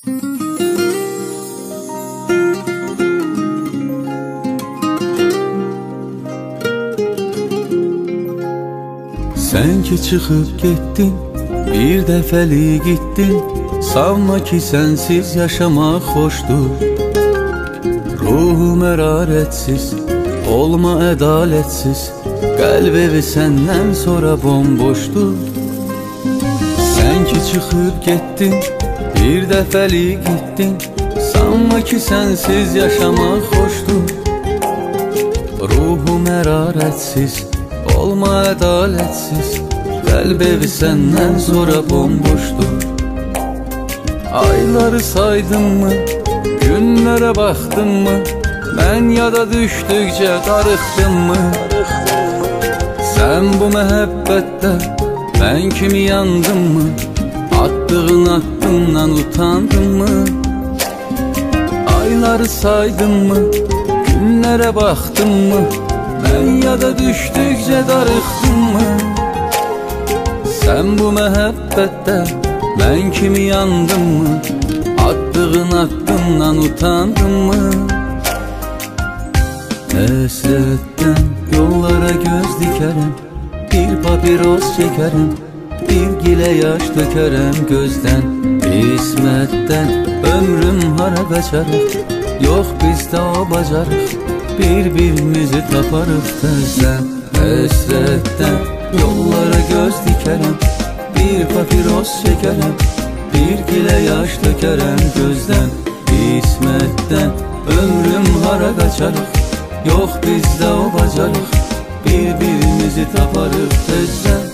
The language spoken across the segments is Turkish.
Sen ki çıkıp gittin, bir dəfəli gittin. Sanma ki sensiz yaşamak hoşdur. Ruhum eraretsiz, olma edaletsiz. Kalp evi senden sonra bomboşdur. Sen ki çıkıp gittin, bir dəfəli gittin. Sanma ki sensiz yaşamak hoşdur. Ruhum eraretsiz, olma edaletsiz. Kalp evi senden sonra bomboştur. Ayları saydın mı, günlere baktın mı? Ben yada düştükçe darıxdın mı? Sen bu mehabbette ben kimi yandım mı? Attığın aklından utandın mı? Ayları saydın mı, günlere baktın mı? Ben yada düştükçe darıxdın mı? Sen bu mehabbette ben kimi yandım mı? Attığın aklından utandın mı? Hasretten yollara göz dikerim, bir papiros çekerim, bir gile yaş dökerim gözden. İsmetten ömrüm hara kaçarıq, yok bizde o bacarıq, birbirimizi taparıq tezden. Hasretten yollara göz dikerim, bir papiros çekerim, bir gile yaş dökerim gözden. İsmetten ömrüm hara kaçarıq, yok bizde o bacarıq, birbirimizi taparıq tezden.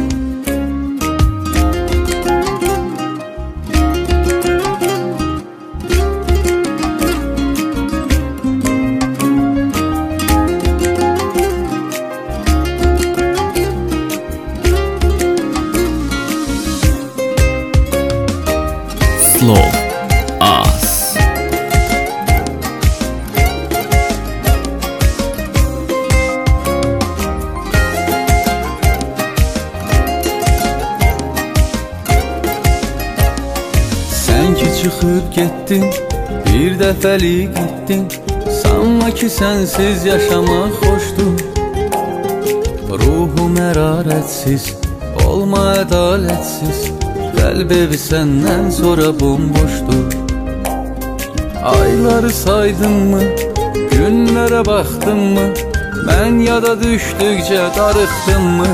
Slow Us. Sen ki çıkıp gittin, bir dəfəli gittin. Sanma ki sensiz yaşamak hoşdur. Ruhum eraretsiz, olma edaletsiz. Kalp evi senden sonra bomboştur. Ayları saydın mı, günlere baktın mı? Ben yada düştükçe darıxdın mı?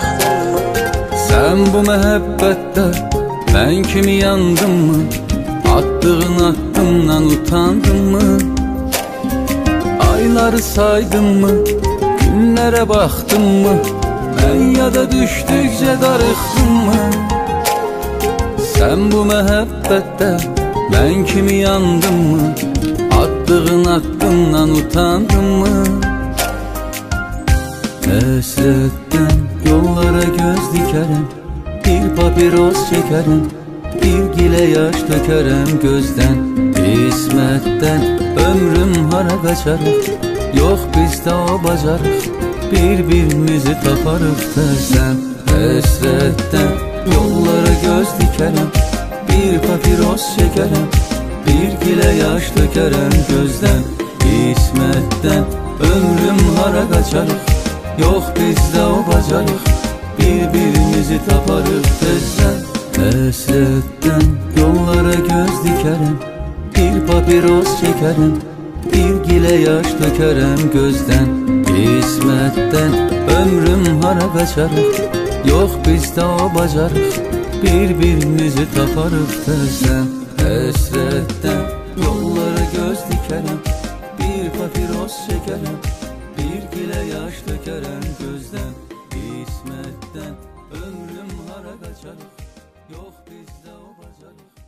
Sen bu mehabbette ben kimi yandım mı? Attığın aklından utandın mı? Ayları saydın mı, günlere baktın mı? Ben yada düştükçe darıxdın mı? Sen bu mehabbette ben kimi yandım mı? Attığın aklından utandın mı? Hasretten yollara göz dikerim, bir papiros çekerim, bir gile yaş dökerim gözden. İsmetten ömrüm hara kaçarıq, yok bizde o bacarıq, birbirimizi taparıq tezden. Hasretten yollara göz dikerim, bir papiros çekerim, bir gile yaş dökerim gözden. İsmetten ömrüm hara kaçarıq, yok bizde o bacarıq, birbirimizi taparıq tezden. Hasretten yollara göz dikerim, bir papiros çekerim, bir gile yaş dökerim gözden. İsmetten ömrüm hara kaçarıq, yok bizde o bacarıq, birbirimizi taparıq tezden. Hasretten yollara göz dikerim, bir papiros çekerim, bir gile yaş dökerim gözden. İsmetten ömrüm hara kaçarıq, yok bizde o bacarıq.